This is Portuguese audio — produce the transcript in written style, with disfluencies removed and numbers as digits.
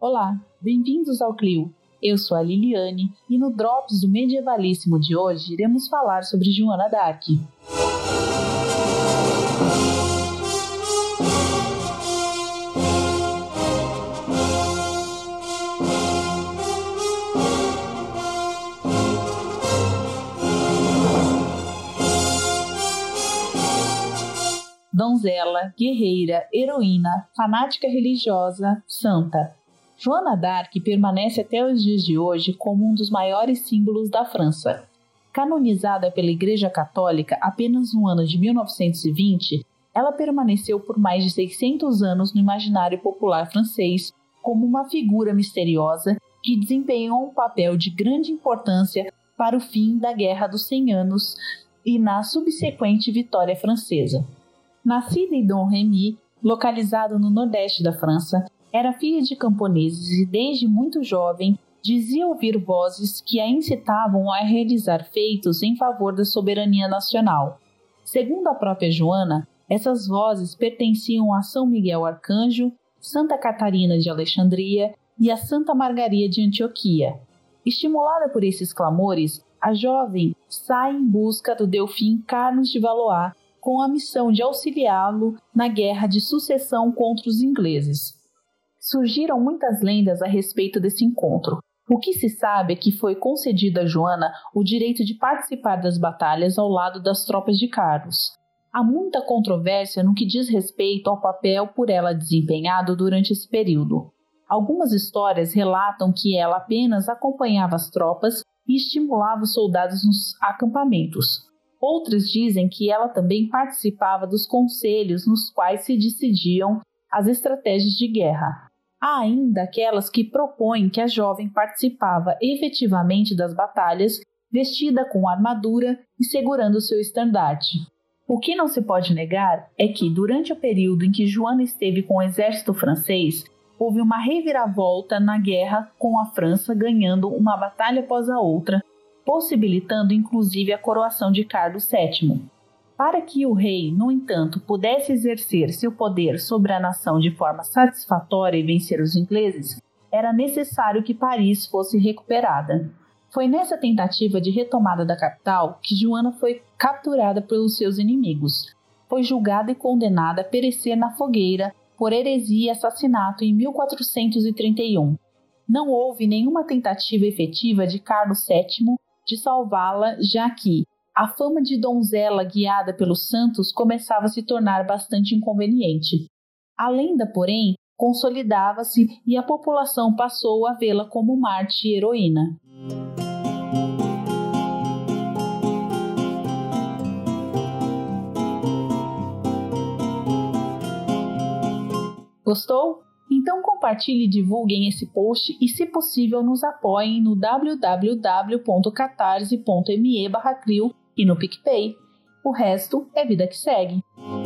Olá, bem-vindos ao Clio. Eu sou a Liliane e no Drops do Medievalíssimo de hoje iremos falar sobre Joana d'Arc. Donzela, guerreira, heroína, fanática religiosa, santa. Joana d'Arc permanece até os dias de hoje como um dos maiores símbolos da França. Canonizada pela Igreja Católica apenas no ano de 1920, ela permaneceu por mais de 600 anos no imaginário popular francês como uma figura misteriosa que desempenhou um papel de grande importância para o fim da Guerra dos 100 Anos e na subsequente vitória francesa. Nascida em Domremy, localizado no nordeste da França, era filha de camponeses e desde muito jovem dizia ouvir vozes que a incitavam a realizar feitos em favor da soberania nacional. Segundo a própria Joana, essas vozes pertenciam a São Miguel Arcanjo, Santa Catarina de Alexandria e a Santa Margaria de Antioquia. Estimulada por esses clamores, a jovem sai em busca do Delfim Carlos de Valois, com a missão de auxiliá-lo na guerra de sucessão contra os ingleses. Surgiram muitas lendas a respeito desse encontro. O que se sabe é que foi concedido a Joana o direito de participar das batalhas ao lado das tropas de Carlos. Há muita controvérsia no que diz respeito ao papel por ela desempenhado durante esse período. Algumas histórias relatam que ela apenas acompanhava as tropas e estimulava os soldados nos acampamentos. Outras dizem que ela também participava dos conselhos nos quais se decidiam as estratégias de guerra. Há ainda aquelas que propõem que a jovem participava efetivamente das batalhas, vestida com armadura e segurando seu estandarte. O que não se pode negar é que, durante o período em que Joana esteve com o exército francês, houve uma reviravolta na guerra com a França, ganhando uma batalha após a outra, possibilitando inclusive a coroação de Carlos VII. Para que o rei, no entanto, pudesse exercer seu poder sobre a nação de forma satisfatória e vencer os ingleses, era necessário que Paris fosse recuperada. Foi nessa tentativa de retomada da capital que Joana foi capturada pelos seus inimigos. Foi julgada e condenada a perecer na fogueira por heresia e assassinato em 1431. Não houve nenhuma tentativa efetiva de Carlos VII de salvá-la, já que a fama de donzela guiada pelos santos começava a se tornar bastante inconveniente. A lenda, porém, consolidava-se e a população passou a vê-la como mártir e heroína. Gostou? Então compartilhe e divulguem esse post e, se possível, nos apoiem no www.catarse.me/Clio e no PicPay. O resto é vida que segue.